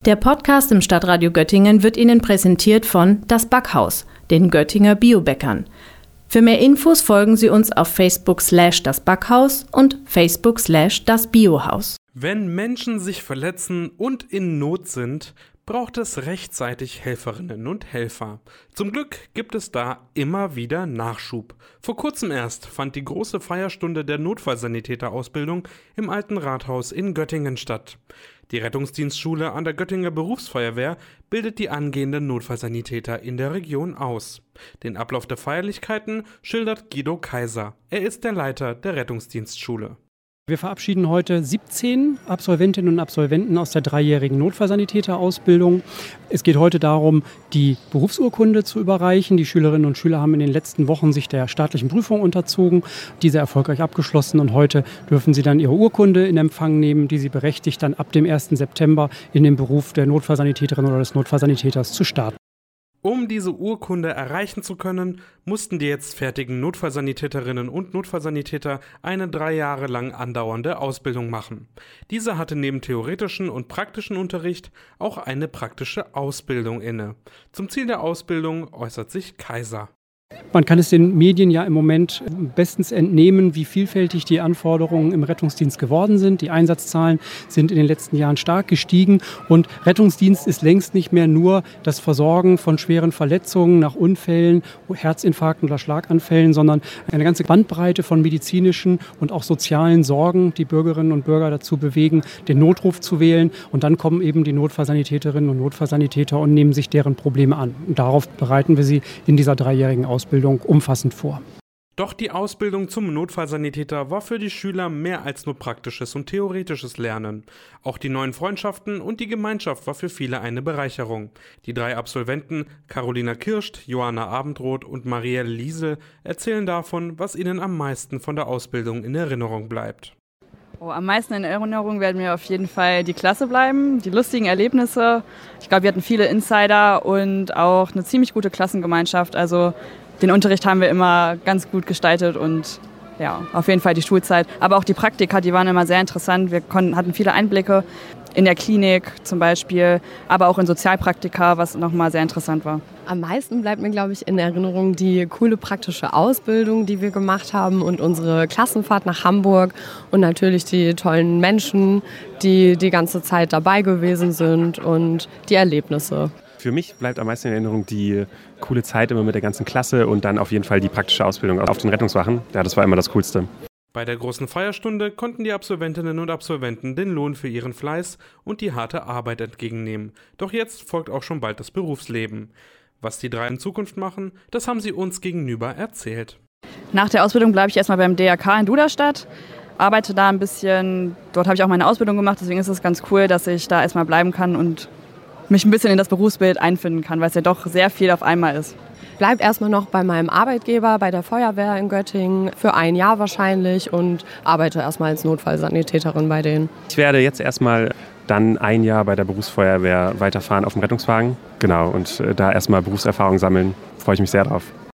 Der Podcast im Stadtradio Göttingen wird Ihnen präsentiert von Das Backhaus, den Göttinger Biobäckern. Für mehr Infos folgen Sie uns auf Facebook/Das Backhaus und Facebook/Das Biohaus. Wenn Menschen sich verletzen und in Not sind, braucht es rechtzeitig Helferinnen und Helfer. Zum Glück gibt es da immer wieder Nachschub. Vor kurzem erst fand die große Feierstunde der Notfallsanitäterausbildung im Alten Rathaus in Göttingen statt. Die Rettungsdienstschule an der Göttinger Berufsfeuerwehr bildet die angehenden Notfallsanitäter in der Region aus. Den Ablauf der Feierlichkeiten schildert Guido Kaiser. Er ist der Leiter der Rettungsdienstschule. Wir verabschieden heute 17 Absolventinnen und Absolventen aus der 3-jährigen Notfallsanitäterausbildung. Es geht heute darum, die Berufsurkunde zu überreichen. Die Schülerinnen und Schüler haben in den letzten Wochen sich der staatlichen Prüfung unterzogen, diese erfolgreich abgeschlossen, und heute dürfen sie dann ihre Urkunde in Empfang nehmen, die sie berechtigt, dann ab dem 1. September in den Beruf der Notfallsanitäterin oder des Notfallsanitäters zu starten. Um diese Urkunde erreichen zu können, mussten die jetzt fertigen Notfallsanitäterinnen und Notfallsanitäter eine 3 Jahre lang andauernde Ausbildung machen. Diese hatte neben theoretischen und praktischen Unterricht auch eine praktische Ausbildung inne. Zum Ziel der Ausbildung äußert sich Kaiser. Man kann es den Medien ja im Moment bestens entnehmen, wie vielfältig die Anforderungen im Rettungsdienst geworden sind. Die Einsatzzahlen sind in den letzten Jahren stark gestiegen und Rettungsdienst ist längst nicht mehr nur das Versorgen von schweren Verletzungen nach Unfällen, Herzinfarkten oder Schlaganfällen, sondern eine ganze Bandbreite von medizinischen und auch sozialen Sorgen, die Bürgerinnen und Bürger dazu bewegen, den Notruf zu wählen, und dann kommen eben die Notfallsanitäterinnen und Notfallsanitäter und nehmen sich deren Probleme an. Und darauf bereiten wir sie in dieser 3-jährigen Ausbildung umfassend vor. Doch die Ausbildung zum Notfallsanitäter war für die Schüler mehr als nur praktisches und theoretisches Lernen. Auch die neuen Freundschaften und die Gemeinschaft war für viele eine Bereicherung. Die 3 Absolventen, Carolina Kirscht, Johanna Abendroth und Marielle Liesel, erzählen davon, was ihnen am meisten von der Ausbildung in Erinnerung bleibt. Am meisten in Erinnerung werden mir auf jeden Fall die Klasse bleiben, die lustigen Erlebnisse. Ich glaube, wir hatten viele Insider und auch eine ziemlich gute Klassengemeinschaft. Also den Unterricht haben wir immer ganz gut gestaltet und ja, auf jeden Fall die Schulzeit. Aber auch die Praktika, die waren immer sehr interessant. Wir hatten viele Einblicke in der Klinik zum Beispiel, aber auch in Sozialpraktika, was nochmal sehr interessant war. Am meisten bleibt mir, glaube ich, in Erinnerung die coole praktische Ausbildung, die wir gemacht haben, und unsere Klassenfahrt nach Hamburg und natürlich die tollen Menschen, die die ganze Zeit dabei gewesen sind, und die Erlebnisse. Für mich bleibt am meisten in Erinnerung die coole Zeit immer mit der ganzen Klasse und dann auf jeden Fall die praktische Ausbildung auf den Rettungswachen. Ja, das war immer das Coolste. Bei der großen Feierstunde konnten die Absolventinnen und Absolventen den Lohn für ihren Fleiß und die harte Arbeit entgegennehmen. Doch jetzt folgt auch schon bald das Berufsleben. Was die 3 in Zukunft machen, das haben sie uns gegenüber erzählt. Nach der Ausbildung bleibe ich erstmal beim DRK in Duderstadt, arbeite da ein bisschen. Dort habe ich auch meine Ausbildung gemacht, deswegen ist es ganz cool, dass ich da erstmal bleiben kann und mich ein bisschen in das Berufsbild einfinden kann, weil es ja doch sehr viel auf einmal ist. Bleib erstmal noch bei meinem Arbeitgeber, bei der Feuerwehr in Göttingen, für 1 Jahr wahrscheinlich, und arbeite erstmal als Notfallsanitäterin bei denen. Ich werde jetzt erstmal dann 1 Jahr bei der Berufsfeuerwehr weiterfahren auf dem Rettungswagen. Genau, und da erstmal Berufserfahrung sammeln. Freue ich mich sehr drauf.